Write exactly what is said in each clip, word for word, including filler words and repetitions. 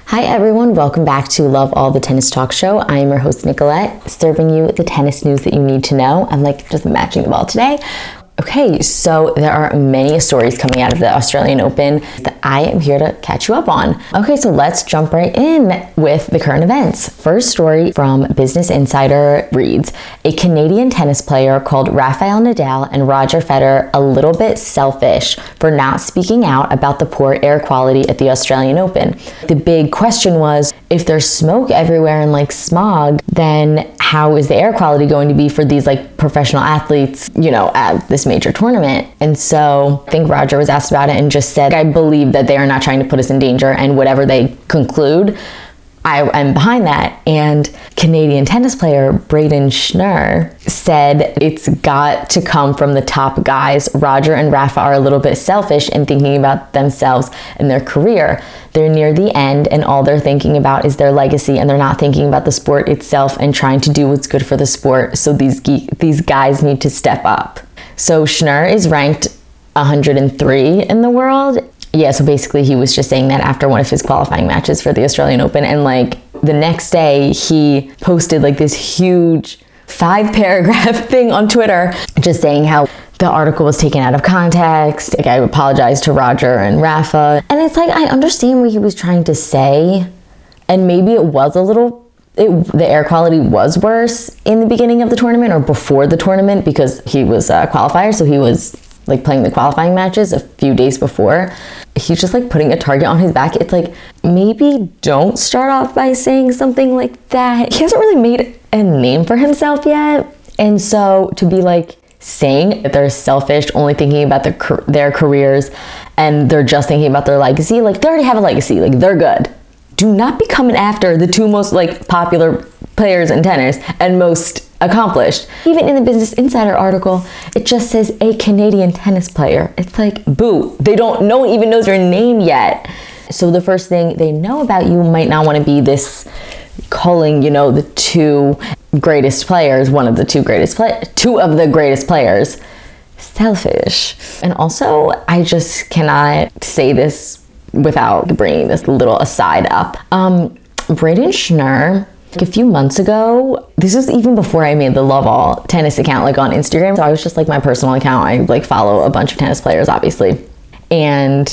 Hi everyone, welcome back to Love All the Tennis Talk Show. I am your host Nicolette, serving you the tennis news that you need to know. I'm like just matching the ball today. Okay, so there are many stories coming out of the Australian Open that I am here to catch you up on. Okay, so let's jump right in with the current events. First story from Business Insider reads, a Canadian tennis player called Rafael Nadal and Roger Federer a little bit selfish for not speaking out about the poor air quality at the Australian Open. The big question was, if there's smoke everywhere and like smog, then how is the air quality going to be for these like professional athletes, you know, at this major tournament? And so I think Roger was asked about it and just said, I believe that they are not trying to put us in danger, and whatever they conclude, I am behind that. And Canadian tennis player Braden Schnurr said it's got to come from the top guys. Roger and Rafa are a little bit selfish in thinking about themselves and their career. They're near the end and all they're thinking about is their legacy, and they're not thinking about the sport itself and trying to do what's good for the sport. So these ge- these guys need to step up. So Schnurr is ranked one hundred three in the world. Yeah, so basically he was just saying that after one of his qualifying matches for the Australian Open, and like the next day he posted like this huge five paragraph thing on Twitter just saying how the article was taken out of context. Like, I apologize to Roger and Rafa. And it's like, I understand what he was trying to say, and maybe it was a little It, the air quality was worse in the beginning of the tournament or before the tournament because he was a qualifier, so he was like playing the qualifying matches a few days before. He's just like putting a target on his back. It's like, maybe don't start off by saying something like that. He hasn't really made a name for himself yet, and so to be like saying that they're selfish, only thinking about their their careers, and they're just thinking about their legacy, like they already have a legacy, like they're good. Do not be coming after the two most like popular players in tennis and most accomplished. Even in the Business Insider article, it just says a Canadian tennis player. It's like, boo, they don't, no one even knows your name yet. So the first thing they know about you might not want to be this calling, you know, the two greatest players, one of the two greatest play, two of the greatest players, selfish. And also, I just cannot say this without bringing this little aside up. Um, Braden Schnurr, like a few months ago, this was even before I made the Love All tennis account, like on Instagram. So I was just like my personal account. I like follow a bunch of tennis players, obviously. And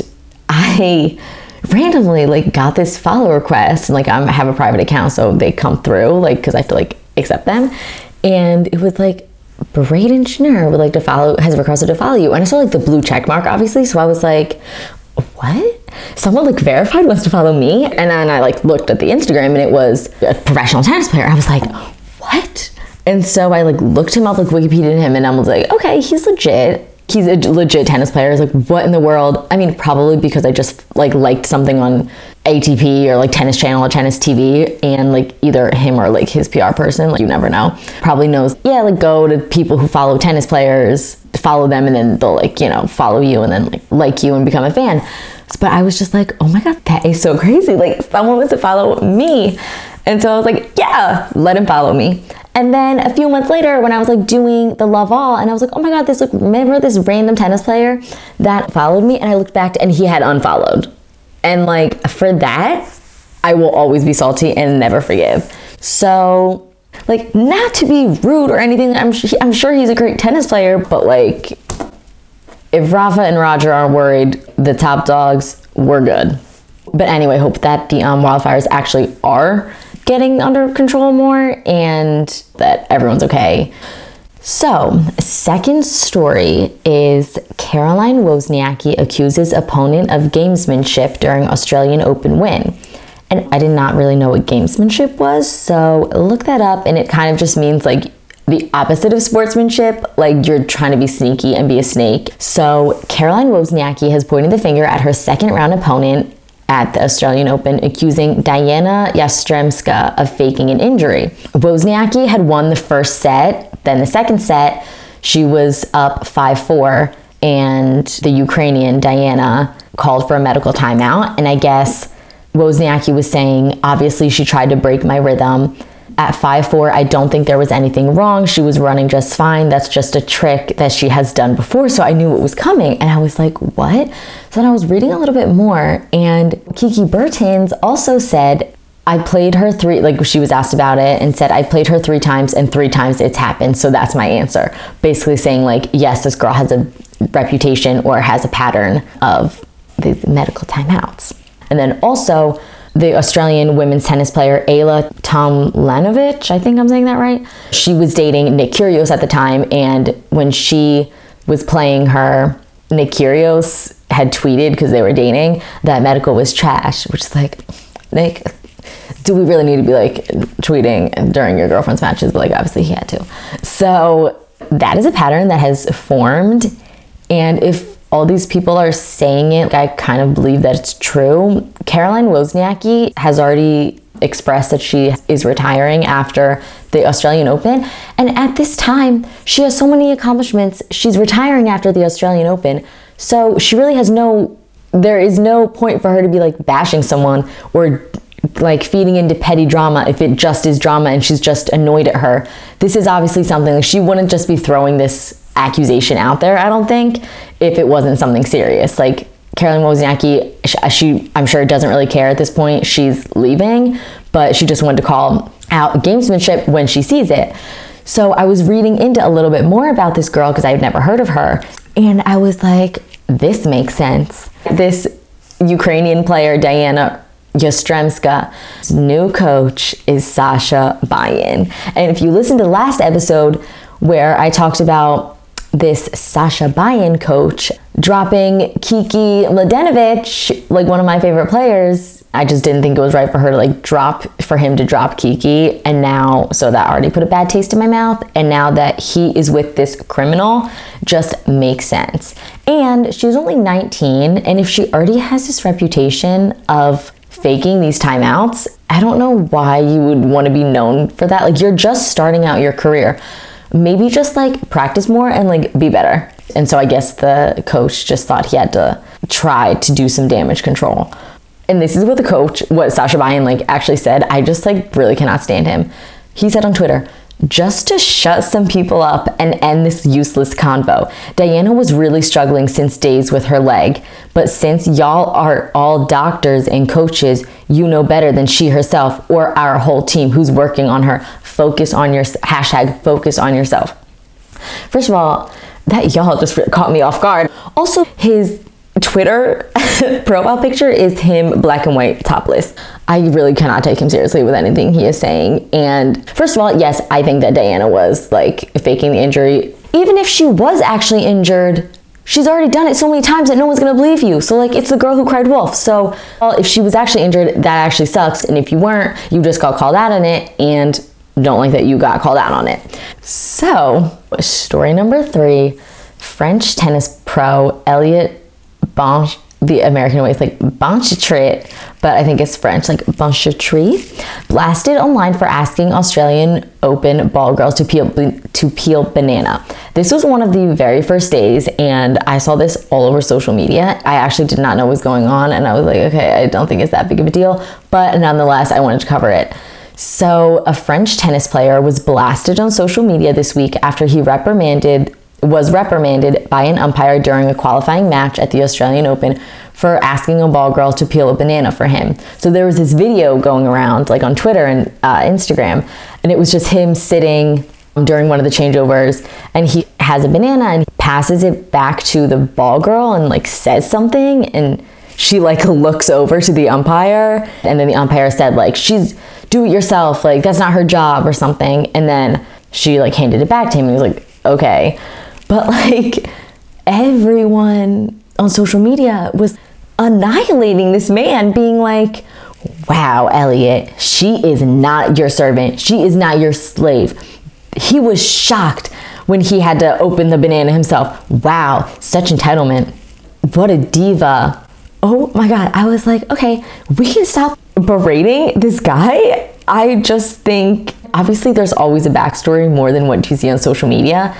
I randomly like got this follow request, and like I'm, I have a private account, so they come through like, cause I have to like accept them. And it was like, Braden Schnurr would like to follow, has requested to follow you. And I saw like the blue check mark, obviously. So I was like, what? Someone like verified wants to follow me? And then I like looked at the Instagram and it was a professional tennis player. I was like, what? And so I like looked him up, like Wikipedia'd him, and I was like, okay, he's legit. He's a legit tennis player. I was like, what in the world? I mean, probably because I just like liked something on A T P or like Tennis Channel or Tennis T V, and like either him or like his P R person, like you never know, probably knows, yeah, like go to people who follow tennis players, follow them, and then they'll like, you know, follow you and then like like you and become a fan. But I was just like, oh my God, that is so crazy. Like someone wants to follow me. And so I was like, yeah, let him follow me. And then a few months later, when I was like doing the Love All, and I was like, oh my God, this like, remember this random tennis player that followed me? And I looked back and he had unfollowed. And like for that, I will always be salty and never forgive. So like, not to be rude or anything, I'm, I'm sure he's a great tennis player, but like, if Rafa and Roger are worried, the top dogs, we're good. But anyway, hope that the um, wildfires actually are getting under control more and that everyone's okay. So, second story is Caroline Wozniacki accuses opponent of gamesmanship during Australian Open win. And I did not really know what gamesmanship was, so look that up, and it kind of just means like the opposite of sportsmanship, like you're trying to be sneaky and be a snake. So Caroline Wozniacki has pointed the finger at her second round opponent at the Australian Open, accusing Diana Yastremska of faking an injury. Wozniacki had won the first set, then the second set, she was up five four, and the Ukrainian Diana called for a medical timeout. And I guess Wozniacki was saying, obviously she tried to break my rhythm. At five foot four, I don't think there was anything wrong. She was running just fine. That's just a trick that she has done before. So I knew it was coming. And I was like, what? So then I was reading a little bit more. And Kiki Bertens also said, I played her three, like she was asked about it and said, I played her three times and three times it's happened. So that's my answer. Basically saying like, yes, this girl has a reputation or has a pattern of these medical timeouts. And then also, the Australian women's tennis player Ayla Tomljanovic, I think I'm saying that right. She was dating Nick Kyrgios at the time, and when she was playing her, Nick Kyrgios had tweeted, because they were dating, that medical was trash, which is like, Nick, do we really need to be like tweeting during your girlfriend's matches? But like obviously he had to. So that is a pattern that has formed, and if all these people are saying it, I kind of believe that it's true. Caroline Wozniacki has already expressed that she is retiring after the Australian Open. And at this time, she has so many accomplishments. She's retiring after the Australian Open. So she really has no, there is no point for her to be like bashing someone or like feeding into petty drama if it just is drama and she's just annoyed at her. This is obviously something like she wouldn't just be throwing this accusation out there, I don't think, if it wasn't something serious. Like Caroline Wozniacki, she, she I'm sure doesn't really care at this point. She's leaving, but she just wanted to call out gamesmanship when she sees it. So I was reading into a little bit more about this girl because I had never heard of her, and I was like, this makes sense. This Ukrainian player, Diana Yastremska's new coach is Sasha Bayan. And if you listen to the last episode where I talked about this Sasha Bayan coach dropping Kiki Mladenovic, like one of my favorite players, I just didn't think it was right for her to like drop, for him to drop Kiki. And now, so that already put a bad taste in my mouth. And now that he is with this criminal, just makes sense. And she's only nineteen. And if she already has this reputation of faking these timeouts, I don't know why you would want to be known for that. Like, you're just starting out your career. Maybe just like practice more and like be better. And so I guess the coach just thought he had to try to do some damage control. And this is what the coach, what Sasha Bayan like actually said. I just like really cannot stand him. He said on Twitter, just to shut some people up and end this useless convo. Diana was really struggling since days with her leg, but since y'all are all doctors and coaches, you know better than she herself or our whole team who's working on her. Focus on your, hashtag focus on yourself. First of all, that y'all just caught me off guard. Also, his Twitter profile picture is him black and white topless. I really cannot take him seriously with anything he is saying. And first of all, yes, I think that Diana was like faking the injury. Even if she was actually injured, she's already done it so many times that no one's gonna believe you. So like, it's the girl who cried wolf. So well, if she was actually injured, that actually sucks. And if you weren't, you just got called out on it, and don't like that you got called out on it. So story number three, French tennis pro Elliot Bonch, the American way, it's like Bonchetrit, but I think it's French, like Bonchetrit, blasted online for asking Australian Open ball girls to peel to peel banana. This was one of the very first days, and I saw this all over social media. I actually did not know what was going on, and I was like, okay, I don't think it's that big of a deal, but nonetheless, I wanted to cover it. So a French tennis player was blasted on social media this week after he reprimanded was reprimanded by an umpire during a qualifying match at the Australian Open for asking a ball girl to peel a banana for him. So there was this video going around like on Twitter and uh, Instagram, and it was just him sitting during one of the changeovers, and he has a banana and he passes it back to the ball girl and like says something, and she like looks over to the umpire, and then the umpire said like, she's do it yourself, like that's not her job or something, and then she like handed it back to him and he was like, okay. But like everyone on social media was annihilating this man, being like, wow, Elliot, she is not your servant. She is not your slave. He was shocked when he had to open the banana himself. Wow, such entitlement. What a diva. Oh my God. I was like, okay, we can stop berating this guy. I just think, obviously there's always a backstory more than what you see on social media.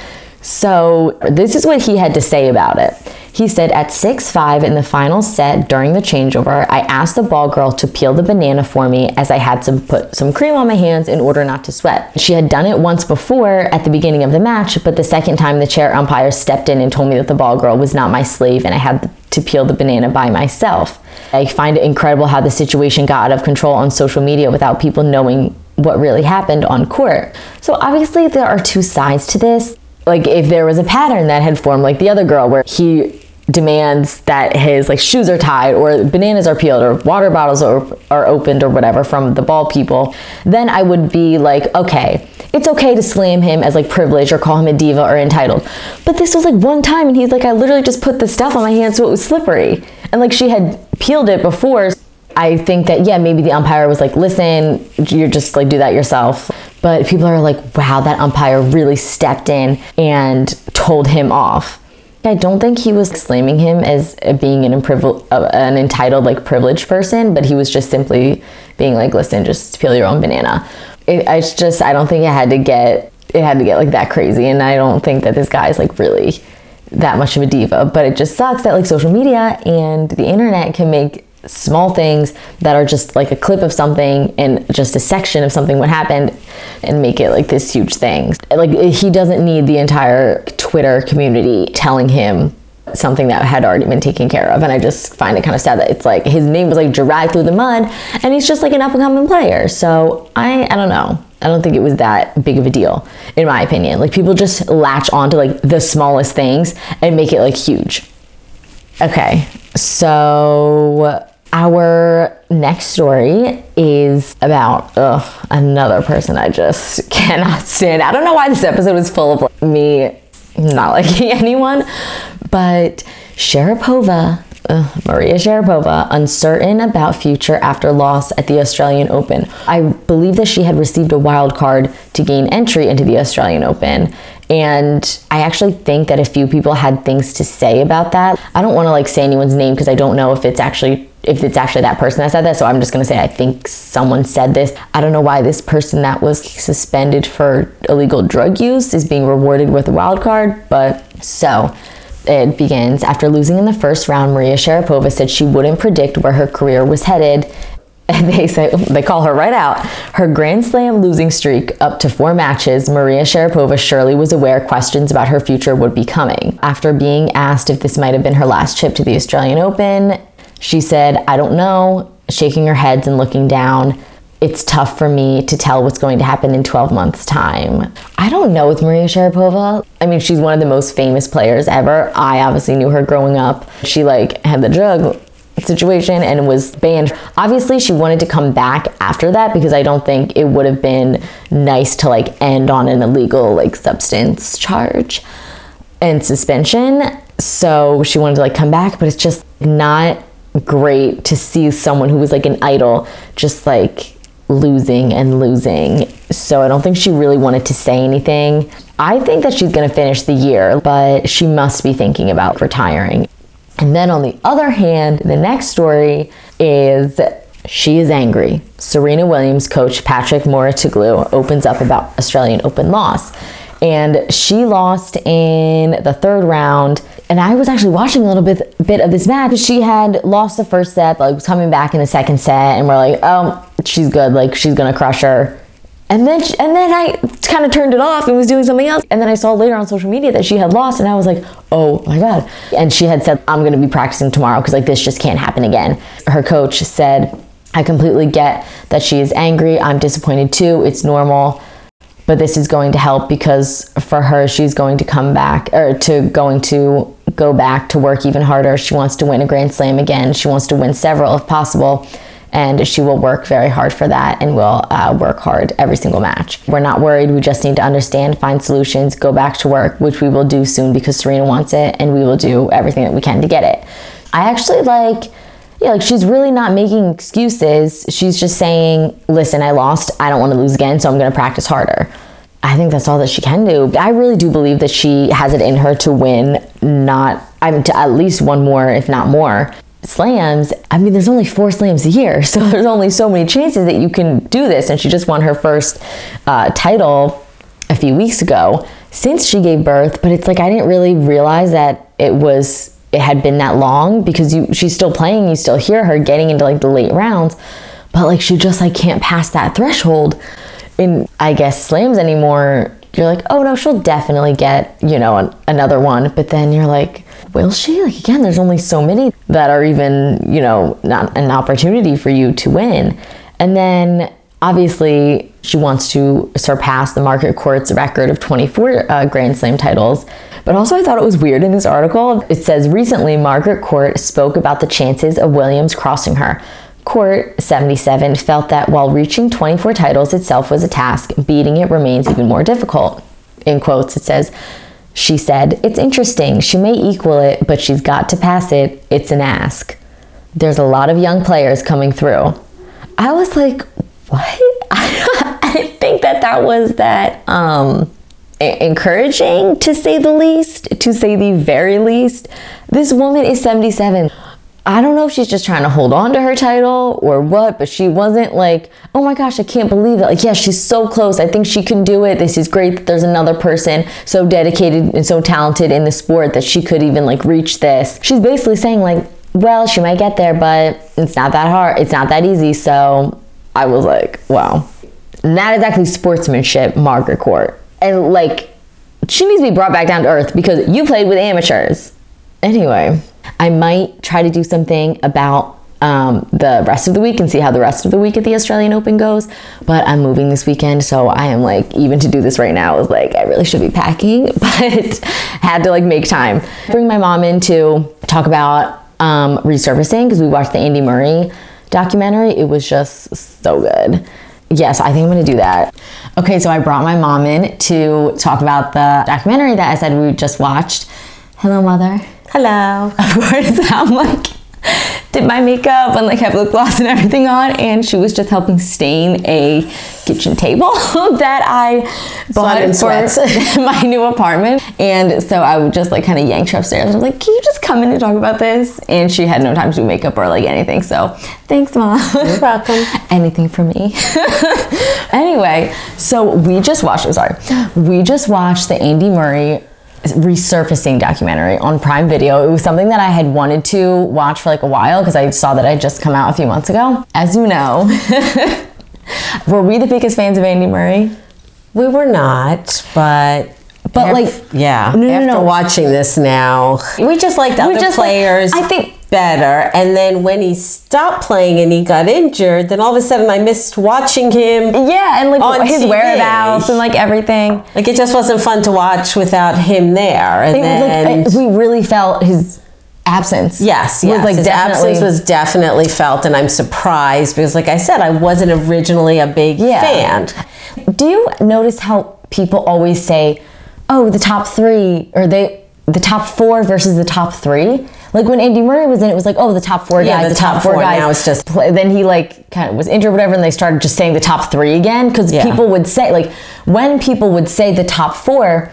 So this is what he had to say about it. He said, at six five in the final set during the changeover, I asked the ball girl to peel the banana for me as I had to put some cream on my hands in order not to sweat. She had done it once before at the beginning of the match, but the second time the chair umpire stepped in and told me that the ball girl was not my slave and I had to peel the banana by myself. I find it incredible how the situation got out of control on social media without people knowing what really happened on court. So obviously there are two sides to this. Like if there was a pattern that had formed, like the other girl, where he demands that his like shoes are tied or bananas are peeled or water bottles are, are opened or whatever from the ball people, then I would be like, okay, it's okay to slam him as like privileged or call him a diva or entitled. But this was like one time and he's like, I literally just put the stuff on my hands so it was slippery. And like she had peeled it before. I think that, yeah, maybe the umpire was like, listen, you're just like, do that yourself. But people are like, wow, that umpire really stepped in and told him off. I don't think he was slamming him as being an, imprivil- uh, an entitled, like privileged person, but he was just simply being like, listen, just peel your own banana. It, I just, I don't think it had to get, it had to get like that crazy. And I don't think that this guy's like really that much of a diva, but it just sucks that like social media and the internet can make small things that are just like a clip of something and just a section of something what happened and make it like this huge thing. Like he doesn't need the entire Twitter community telling him something that had already been taken care of. And I just find it kind of sad that it's like his name was like dragged through the mud and he's just like an up and coming player. So I, I don't know. I don't think it was that big of a deal, in my opinion. Like people just latch onto like the smallest things and make it like huge. Okay, so our next story is about ugh, another person I just cannot stand. I don't know why this episode was full of like, me not liking anyone, but Sharapova, uh, Maria Sharapova, uncertain about future after loss at the Australian Open. I believe that she had received a wild card to gain entry into the Australian Open. And I actually think that a few people had things to say about that. I don't want to like say anyone's name because I don't know if it's actually if it's actually that person that said that. So I'm just going to say I think someone said this. I don't know why this person that was suspended for illegal drug use is being rewarded with a wild card. But so it begins. After losing in the first round, Maria Sharapova said she wouldn't predict where her career was headed. And they say, they call her right out. Her Grand Slam losing streak up to four matches, Maria Sharapova surely was aware questions about her future would be coming. After being asked if this might have been her last trip to the Australian Open, she said, I don't know, shaking her head and looking down. It's tough for me to tell what's going to happen in twelve months' time. I don't know with Maria Sharapova. I mean, she's one of the most famous players ever. I obviously knew her growing up. She like had the drug situation and was banned. Obviously she wanted to come back after that because I don't think it would have been nice to like end on an illegal like substance charge and suspension. So she wanted to like come back, but it's just not great to see someone who was like an idol just like losing and losing. So I don't think she really wanted to say anything. I think that she's going to finish the year, but she must be thinking about retiring. And then on the other hand, the next story is she is angry. Serena Williams coach Patrick Mouratoglou opens up about Australian Open loss. And she lost in the third round. And I was actually watching a little bit, bit of this match. She had lost the first set, but like was coming back in the second set. And we're like, oh, she's good. Like she's going to crush her. And then, she, and then I kind of turned it off and was doing something else. And then I saw later on social media that she had lost, and I was like, oh my God. And she had said, I'm going to be practicing tomorrow because like this just can't happen again. Her coach said, I completely get that she is angry. I'm disappointed too. It's normal. But this is going to help because for her, she's going to come back or to going to go back to work even harder. She wants to win a Grand Slam again. She wants to win several if possible. And she will work very hard for that and will uh, work hard every single match. We're not worried. We just need to understand, find solutions, go back to work, which we will do soon because Serena wants it, and we will do everything that we can to get it. I actually like, yeah, like she's really not making excuses. She's just saying, listen, I lost. I don't want to lose again, so I'm going to practice harder. I think that's all that she can do. I really do believe that she has it in her to win, not, I mean, to at least one more, if not more. Slams, I mean, there's only four slams a year, so there's only so many chances that you can do this. And she just won her first uh, title a few weeks ago. since she gave birth, but it's like I didn't really realize that it was it had been that long, because you she's still playing, you still hear her getting into like the late rounds, but like she just like can't pass that threshold in, I guess, slams anymore. You're like, oh no, she'll definitely get, you know, an, another one, but then you're like, will she? Like, again, there's only so many that are even, you know, not an opportunity for you to win. And then obviously she wants to surpass the Margaret Court's record of twenty-four uh, Grand Slam titles. But also I thought it was weird in this article. It says, recently Margaret Court spoke about the chances of Williams crossing her. Court, seventy-seven, felt that while reaching twenty-four titles itself was a task, beating it remains even more difficult. In quotes, it says, she said, it's interesting. She may equal it, but she's got to pass it. It's an ask. There's a lot of young players coming through. I was like, what? I didn't think that that was that um, encouraging, to say the least, to say the very least. This woman is seventy-seven. I don't know if she's just trying to hold on to her title or what, but she wasn't like, oh my gosh, I can't believe it. Like, yeah, she's so close. I think she can do it. This is great that there's another person so dedicated and so talented in the sport that she could even like reach this. She's basically saying like, well, she might get there, but it's not that hard. It's not that easy. So I was like, wow. Not exactly sportsmanship, Margaret Court. And like, she needs to be brought back down to earth, because you played with amateurs. Anyway, I might try to do something about um, the rest of the week and see how the rest of the week at the Australian Open goes. But I'm moving this weekend, so I am like, even to do this right now is like, I really should be packing, but had to like make time. Bring my mom in to talk about um, resurfacing, because we watched the Andy Murray documentary. It was just so good. Yes, I think I'm gonna do that. Okay, so I brought my mom in to talk about the documentary that I said we just watched. Hello, Mother. Hello. Of course, I'm like, did my makeup and like have lip gloss and everything on, and she was just helping stain a kitchen table that I bought for my new apartment. And so I would just like kind of yanked her upstairs. I was like, can you just come in and talk about this? And she had no time to do makeup or like anything. So thanks, Mom. You're welcome. Anything for me. Anyway, so we just watched, I'm sorry, we just watched the Andy Murray resurfacing documentary on Prime Video. It was something that I had wanted to watch for like a while, because I saw that it had just come out a few months ago. As you know, were we the biggest fans of Andy Murray? We were not, but but af- like yeah. No, no, after no. watching this now, we just liked other just players. Like, I think. Better. And then when he stopped playing and he got injured, then all of a sudden I missed watching him. Yeah, and like on his T V. whereabouts and like everything. Like, it just wasn't fun to watch without him there. And It was, then like, we really felt his absence. Yes, was, yes. like, His definitely- absence was definitely felt, and I'm surprised because, like I said, I wasn't originally a big Yeah. fan. Do you notice how people always say, oh, the top three, or they the top four versus the top three? Like when Andy Murray was in, it was like, oh, the top four guys, Yeah, the the top, top four, four, guys. now it's just- play. Then he like kind of was injured, whatever, and they started just saying the top three again, because Yeah. people would say, like, when people would say the top four,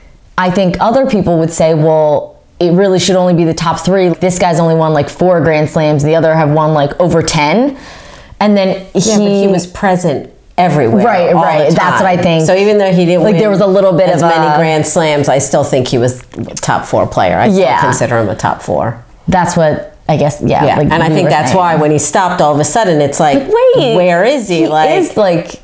I think other people would say, well, it really should only be the top three. This guy's only won like four Grand Slams, the other have won like over ten, and then he, Yeah, but he was present everywhere. Right, all right. the That's what I time. think. So even though he didn't Like, win there was a little bit as of many a- Grand Slams, I still think he was top four player. I Yeah. still consider him a top four. that's what I guess. Yeah, Yeah, like and I we think were that's saying. why when he stopped, all of a sudden it's like, Like, wait, where is he? He like, is like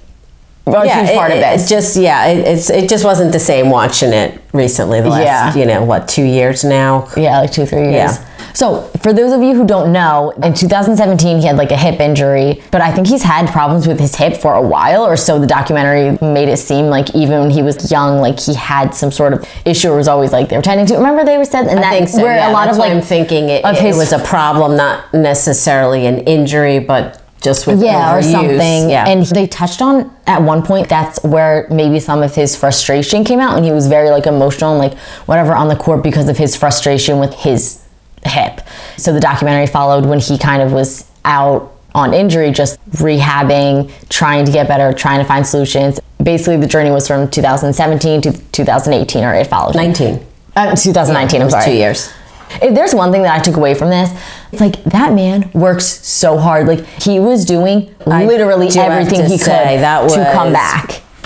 a yeah, huge part it, of this. It's just yeah, it, it's it just wasn't the same watching it recently. The last Yeah. you know what two years now. Yeah, like two, three years. Yeah. So for those of you who don't know, in two thousand seventeen, he had like a hip injury, but I think he's had problems with his hip for a while, or so the documentary made it seem like. Even when he was young, like he had some sort of issue, or was always like they were tending to. Remember they were said, and I that think so. where yeah, a lot that's of why like I'm thinking it, of it his- was a problem, not necessarily an injury, but just with yeah, or overuse. something. Yeah. And they touched on at one point that's where maybe some of his frustration came out, and he was very like emotional and like whatever on the court because of his frustration with his hip. So the documentary followed when he kind of was out on injury, just rehabbing, trying to get better, trying to find solutions. Basically, the journey was from two thousand seventeen to two thousand eighteen, or it followed. nineteen. Uh, twenty nineteen, It I'm was sorry. two years. If there's one thing that I took away from this, it's like that man works so hard. Like he was doing I literally do have everything to he say, could that to come was back.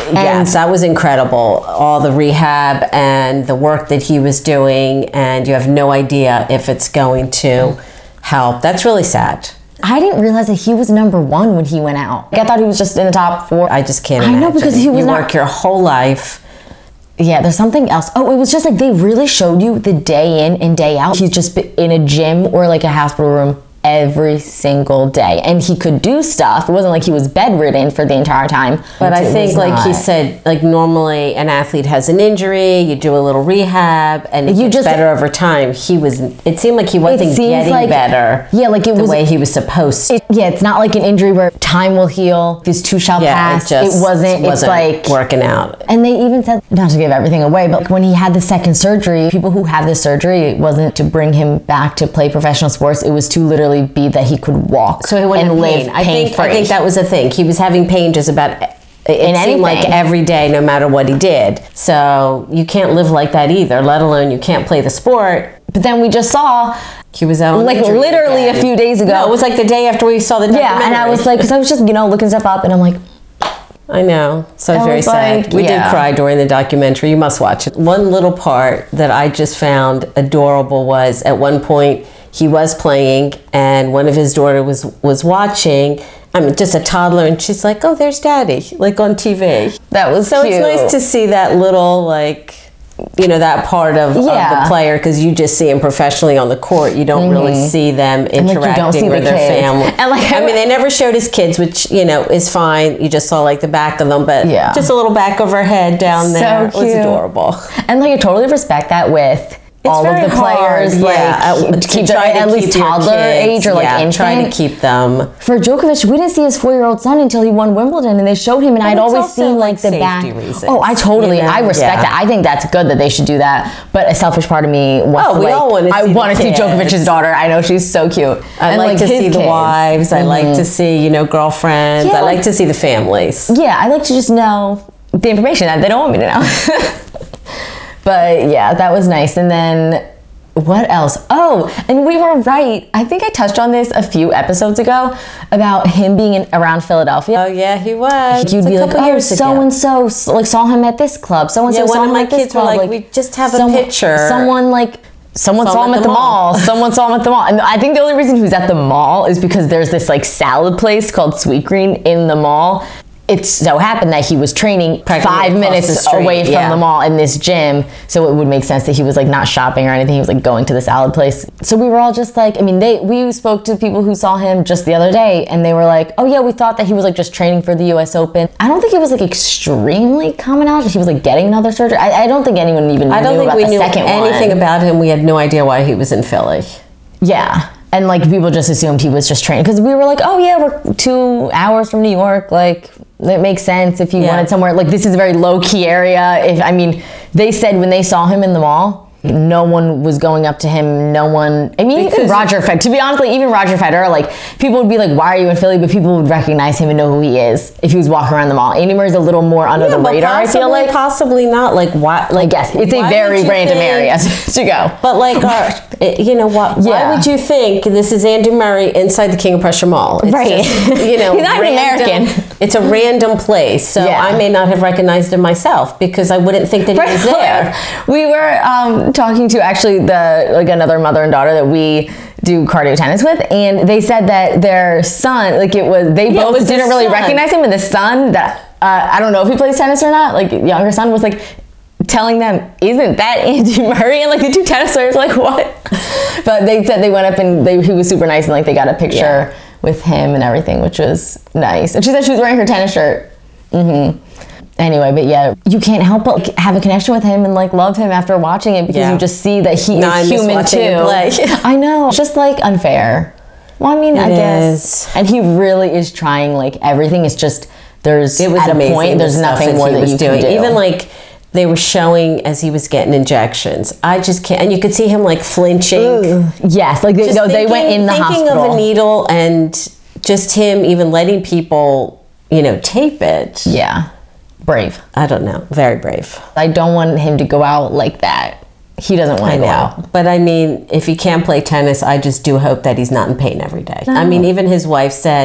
yes, that was incredible. All the rehab and the work that he was doing, and you have no idea if it's going to help. That's really sad. I didn't realize that he was number one when he went out. I thought he was just in the top four. I just can't I imagine. know, because he was You not- work your whole life. Yeah, there's something else. Oh, it was just like they really showed you the day in and day out. He's just been in a gym or like a hospital room every single day, and he could do stuff. It wasn't like he was bedridden for the entire time. But I It think, was like he not. said, like normally an athlete has an injury, you do a little rehab, and it You gets just- better over time. He was. It seemed like he wasn't seems getting like- better. yeah, like it the was- way he was supposed to. It, yeah, it's not like an injury where time will heal. This too shall yeah, pass. it just it wasn't. wasn't It's like working out. And they even said, not to give everything away, but when he had the second surgery, people who have this surgery, it wasn't to bring him back to play professional sports. It was to literally be that he could walk So he went and in live pain. I think. I pain-free. think that was the thing. He was having pain just about. It In seemed like anything. every day, no matter what he did. So you can't live like that either. Let alone you can't play the sport. But then we just saw, He was out on like injury literally again. a few days ago. No, it was like the day after we saw the documentary. yeah, and I was like, because I was just, you know, looking stuff up, and I'm like, I know. So it's I very was sad. like, we yeah. did cry during the documentary. You must watch it. One little part that I just found adorable was at one point he was playing and one of his daughter was was watching. I mean, just a toddler, and she's like, "Oh, there's Daddy," like on T V. that was So cute. it's nice to see that little, like, you know, that part of, of Yeah. the player, because you just see them professionally on the court. You don't really see them like, you don't interacting see the with their kids. family. And, like, I mean, they never showed his kids, which, you know, is fine. You just saw like the back of them, but Yeah. just a little back of her head down So there. It was cute. adorable. And like I totally respect that with all of very the hard, players, yeah, like uh, to keep try them to at least keep your toddler kids, age or like yeah, infant. try to keep them. For Djokovic, we didn't see his four-year-old son until he won Wimbledon, and they showed him, and I'd it's always also, seen like like, the safety back. reasons, Oh, I totally, you know? I respect Yeah. that. I think that's good that they should do that. But a selfish part of me was Oh, we like, all wanna I see the want to see kids. Djokovic's daughter. I know she's so cute. I And, like, to his see the kids. wives. I like to see, you know, girlfriends. Yeah, I like like- to see the families. Yeah, I like to just know the information that they don't want me to know. But yeah, that was nice. And then what else? Oh, and we were right. I think I touched on this a few episodes ago about him being in, around Philadelphia. Oh yeah, he was. You'd It's a be like, couple oh, years so ago. and so, like saw him at this club. So and so Yeah, saw one of him my at this kids were club. like, we just have a picture. Someone like. Someone saw, him at the mall. Someone saw him at the mall. And I think the only reason he was at the mall is because there's this like salad place called Sweet Green in the mall. It so happened that he was training Practically five across the minutes street, away from yeah. the mall in this gym. So it would make sense that he was like not shopping or anything. He was like going to the salad place. So we were all just like, I mean, they we spoke to people who saw him just the other day, and they were like, oh yeah, we thought that he was like just training for the U S Open. I don't think it was like extremely common knowledge that he was like getting another surgery. I, I don't think anyone even I don't knew think about we the knew second anything one. about him. We had no idea why he was in Philly. Yeah. And like people just assumed he was just training because we were like, oh yeah, we're two hours from New York. Like it makes sense if you Yeah. wanted somewhere. Like this is a very low key area. If I mean, they said when they saw him in the mall, no one was going up to him. No one. I mean, even Because- Roger Federer. To be honest, like, even Roger Federer, like people would be like, "Why are you in Philly?" But people would recognize him and know who he is if he was walking around the mall. Andy Murray's a little more under the but radar. I feel possibly- like. possibly not. Like why? Like I guess it's a why very would you random think- area to go. But like, our, it- you know what? Why Yeah. would you think this is Andy Murray inside the King of Prussia Mall? It's Right. just, you know, He's not even random- American. It's a random place, so Yeah. I may not have recognized him myself because I wouldn't think that he was there. We were um, talking to actually the like another mother and daughter that we do cardio tennis with, and they said that their son, like it was, they Yeah, it both was their didn't really son. recognize him, and the son that uh, I don't know if he plays tennis or not, like younger son was like telling them, "Isn't that Andy Murray?" And like the two tennis players were like, "What?" But they said they went up and they, he was super nice, and like they got a picture Yeah. with him and everything, which was nice. And she said she was wearing her tennis shirt. Mm-hmm. Anyway, but yeah, you can't help but like, have a connection with him and like love him after watching it because Yeah. you just see that he No, I is miss human watching too. him play. I know, it's just like unfair. Well, I mean, I It guess, is. and he really is trying like everything. It's just there's It was at a amazing, point the there's stuff nothing that more he that was you doing. can do. Even like they were showing as he was getting injections. I just can't, and you could see him like flinching. yes, like they, Just no, they went thinking- in the thinking hospital. of a needle and just him even letting people, you know, tape it. Yeah, brave. I don't know. Very brave. I don't want him to go out like that. He doesn't want I to go know. out. But I mean, if he can't play tennis, I just do hope that he's not in pain every day. I mean, even his wife said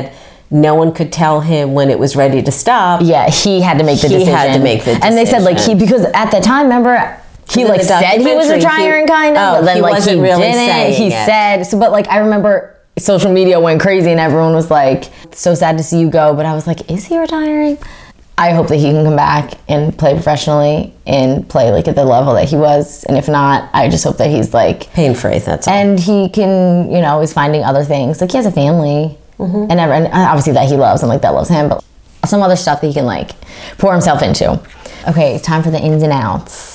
no one could tell him when it was ready to stop. Yeah, he had to make the He decision. had to make the And they said like he decision. because at the time, remember. He in like the said he was documentary, retiring, he- kind of, oh, but then he like wasn't he really didn't. saying He it. said so, but like I remember social media went crazy and everyone was like, "So sad to see you go." But I was like, "Is he retiring?" I hope that he can come back and play professionally and play like at the level that he was. And if not, I just hope that he's like Pain free, that's all. and he can, you know, is finding other things. Like he has a family, Mm-hmm. and, ever, and obviously that he loves and like that loves him, but some other stuff that he can like pour himself into. Okay, it's time for the ins and outs.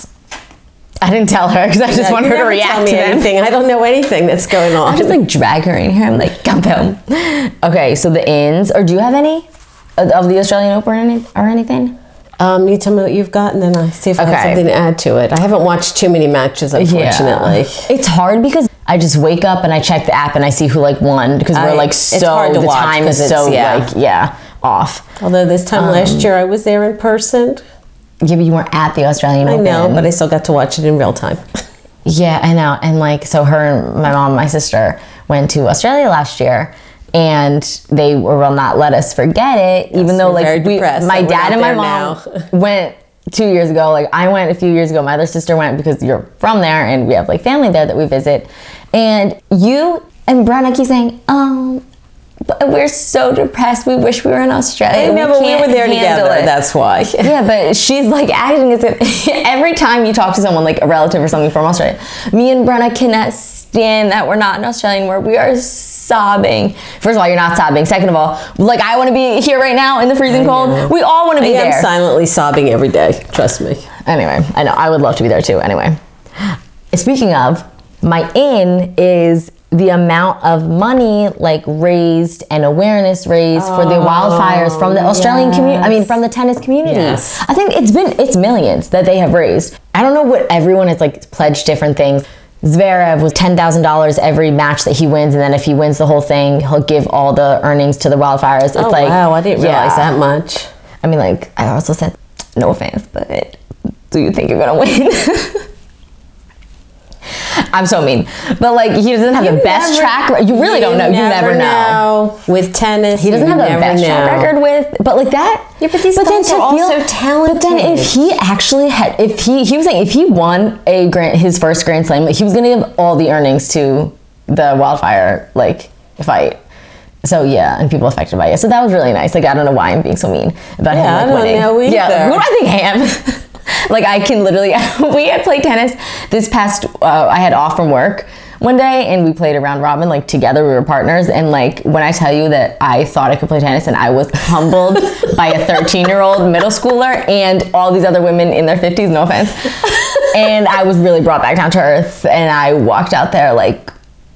I didn't tell her because I just Yeah, want you her to never react tell me to them. anything. I don't know anything that's going on. I just like drag her in here. I'm like, come film. Okay, so the ins, or do you have any of of the Australian Open or, any, or anything? Um, you tell me what you've got, and then I'll see if I have Okay. something to add to it. I haven't watched too many matches, unfortunately. Yeah. It's hard because I just wake up and I check the app and I see who like won because we're I- like it's so hard to the watch time is 'cause so it's- yeah. like yeah off. Although this time last year I was there in person. Yeah, but you weren't at the Australian I Open. know, but I still got to watch it in real time. Yeah, I know. And like, so her and my mom and my sister went to Australia last year and they will not let us forget it, even though we're very like we, depressed my that we're dad not and my there mom now. went two years ago. Like I went a few years ago. My other sister went because you're from there and we have like family there that we visit. And you and Brenna keep saying, oh, but we're so depressed. We wish we were in Australia. I know, but we can't were there handle together. it." That's why. Yeah, but she's like acting as if every time you talk to someone like a relative or something from Australia, me and Brenna cannot stand that we're not in Australia anymore. We are sobbing. First of all, you're not sobbing. Second of all, like I want to be here right now in the freezing cold. We all want to I be am there. silently sobbing every day. Trust me. Anyway, I know I would love to be there too. Anyway, speaking of, my in is the amount of money like raised and awareness raised for the wildfires from the Australian community. I mean, from the tennis community. Yes. I think it's been it's millions that they have raised. I don't know what everyone has like pledged different things. Zverev was ten thousand dollars every match that he wins, and then if he wins the whole thing, he'll give all the earnings to the wildfires. It's Oh, like, wow, I didn't realize yeah. that much. I mean, like I also said, no offense, but do you think you're gonna win? I'm so mean, but like he doesn't have You the best never- track. re- You really don't know. You never know. With tennis, He doesn't you have the never best know. track record with, but like that. Yeah, but these guys are all so talented. But then if he actually had, if he he was saying if he won a grand his first Grand Slam, like, he was gonna give all the earnings to the wildfire like fight. So yeah, and people affected by it. So that was really nice. Like I don't know why I'm being so mean about Yeah, him like I don't winning. know either. Yeah, who do I think I am? Like I can literally, we had played tennis this past, uh, I had off from work one day and we played a round robin like together, we were partners, and like when I tell you that I thought I could play tennis and I was humbled by a thirteen year old middle schooler and all these other women in their fifties, no offense, and I was really brought back down to earth and I walked out there like,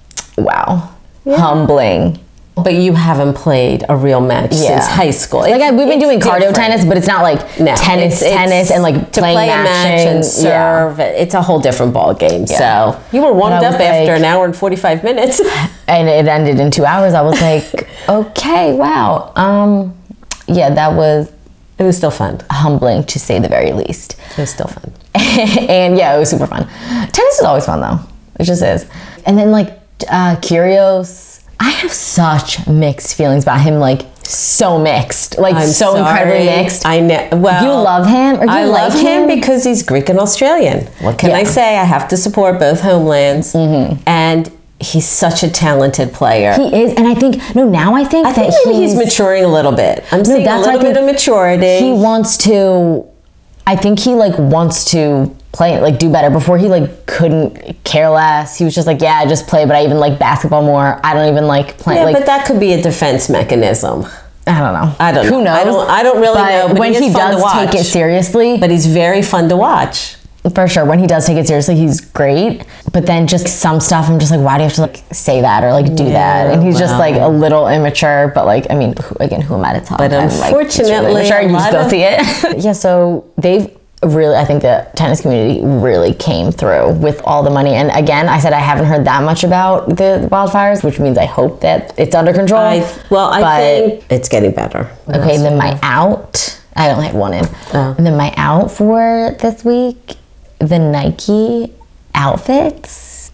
wow, humbling. But you haven't played a real match Yeah. since high school. Like I, we've been It's doing cardio different. tennis, but it's not like No, tennis, it's- it's- tennis, and like to playing play a match matching. and Yeah. serve. It's a whole different ball game. Yeah. So you were warmed And I up was after like- an hour and forty-five minutes. And it ended in two hours. I was like, okay, wow. Um, yeah, that was It was still fun. humbling to say the very least. It was still fun. And yeah, it was super fun. Tennis is always fun though. It just is. And then like uh, Kyrgios, I have such mixed feelings about him. Like so mixed, like I'm so incredibly sorry. mixed. I know. Well, You love him, or you I like love him him? because he's Greek and Australian. What can Yeah. I say? I have to support both homelands, Mm-hmm. and he's such a talented player. He is, and I think no. Now I think I think that maybe he's, maturing a little bit. I'm seeing a that's why I little bit think of maturity. He wants to. I think he like wants to play like do better. Before he like couldn't care less. He was just like, yeah, I just play, but I even like basketball more. I don't even like play. yeah, like, but that could be a defense mechanism. I don't know. I don't know. Who knows? I don't- I don't really But know, but when he is he fun to does take watch. it seriously, But he's very fun to watch. for sure, when he does take it seriously, he's great. But then just some stuff, I'm just like, why do you have to like say that or like do that? And he's just well. like a little immature. But like, I mean, who, again, who am I to tell? But I'm, like, it's really unfortunately, immature. a You just lot go of- see it. Yeah, so they've really, I think the tennis community really came through with all the money. And again, I said I haven't heard that much about the wildfires, which means I hope that it's under control. I, well, I But- think it's getting better. Okay, then my out. I only had one in. Oh. And then my out for this week, the Nike outfits.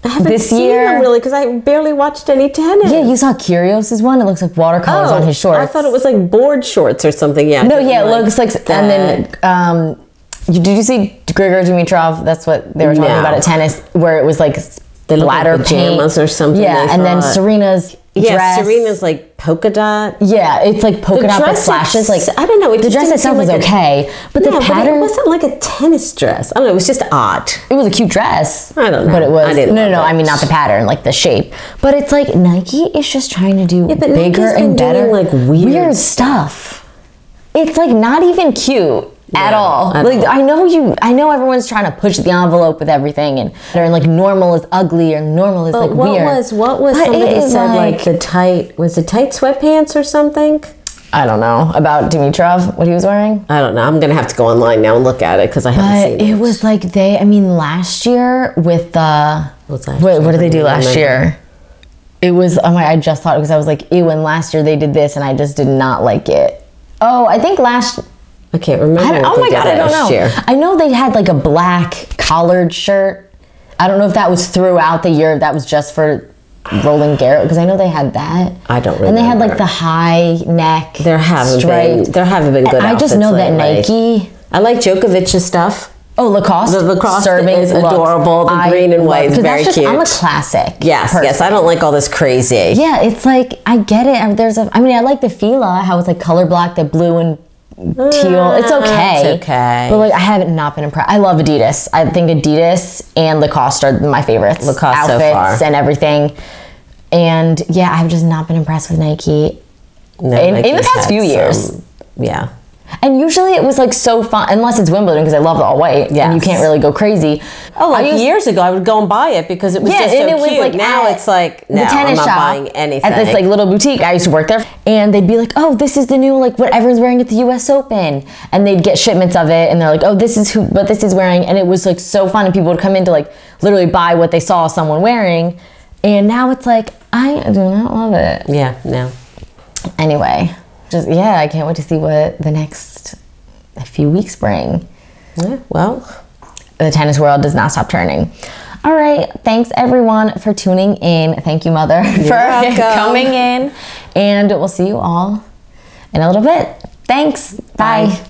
I haven't this seen year. them really because I barely watched any tennis. Yeah, you saw Kyrgios's one. It looks like watercolors Oh, on his shorts. I thought it was like board shorts or something. Yeah. No, yeah, it looks like, that. and then um, you, did you see Grigor Dimitrov? That's what they were talking No. about at tennis, where it was like They look like bladder pajamas paint or something, Yeah, they and then thought. Serena's Yeah, dress. Serena's like polka dot. Yeah, it's like polka The dot with dress flashes. Like ex- I don't know, it the just dress didn't itself seem was like a- okay, but Yeah, the but pattern it wasn't like a tennis dress. I don't know. It was just odd. It was a cute dress. I don't know. But it was I didn't no, no, love no. it. I mean, not the pattern, like the shape. But it's like Nike is just trying to do but bigger Nike's been and better, doing, like, weird stuff. It's like not even cute at No, all. at Like all. I know you, I know everyone's trying to push the envelope with everything, and and like normal is ugly or normal is But like what weird. was what was But somebody it is said like, the tight was it tight sweatpants or something? I don't know about Dimitrov, what he was wearing. I don't know. I'm gonna have to go online now and look at it because I haven't But seen it was like they, I mean, last year with the, What's last what, year? what did they do I don't last remember. year? It was, oh my, I just thought, because I was like, ew, and last year they did this and I just did not like it. Oh, I think last, I can't remember. I don't, what oh they my did God, I don't last know. Year. I know they had like a black collared shirt. I don't know if that was throughout the year, if that was just for Roland Garros, because I know they had that. I don't And they had like remember. the high neck. There haven't striped. been there haven't been good. I just outfits know that lately. Nike. I like Djokovic's stuff. Oh, Lacoste. The Lacoste serving is looks- adorable. The I green and love- white is 'cause very that's just, I'm a cute. classic. Yes, person. yes. I don't like all this crazy. Yeah, it's like I get it. There's a. I mean, I like the Fila, how it's like color black, the blue and teal. It's okay. It's okay. But like, I haven't not been impressed. I love Adidas. I think Adidas and Lacoste are my favorites. Lacoste so outfits far. and everything. And yeah, I've just not been impressed with Nike. No, in- in the Nike's past had few years. some- yeah. And usually it was like so fun, unless it's Wimbledon because I love the all white. Yes. And you can't really go crazy. Oh, like I used- years ago, I would go and buy it because it was Yeah, just and so it was cute. like now at it's like no, the tennis I'm not shop buying anything. at this like little boutique. I used to work there, and they'd be like, "Oh, this is the new like what everyone's wearing at the U S Open," and they'd get shipments of it, and they're like, "Oh, this is who what this is wearing," and it was like so fun, and people would come in to like literally buy what they saw someone wearing, and now it's like I do not love it. yeah, no. Anyway, just yeah, I can't wait to see what the next a few weeks bring. Yeah, well, The tennis world does not stop turning. All right. Thanks everyone for tuning in. Thank you, Mother, for welcome. coming in. And we'll see you all in a little bit. Thanks. Bye. Bye.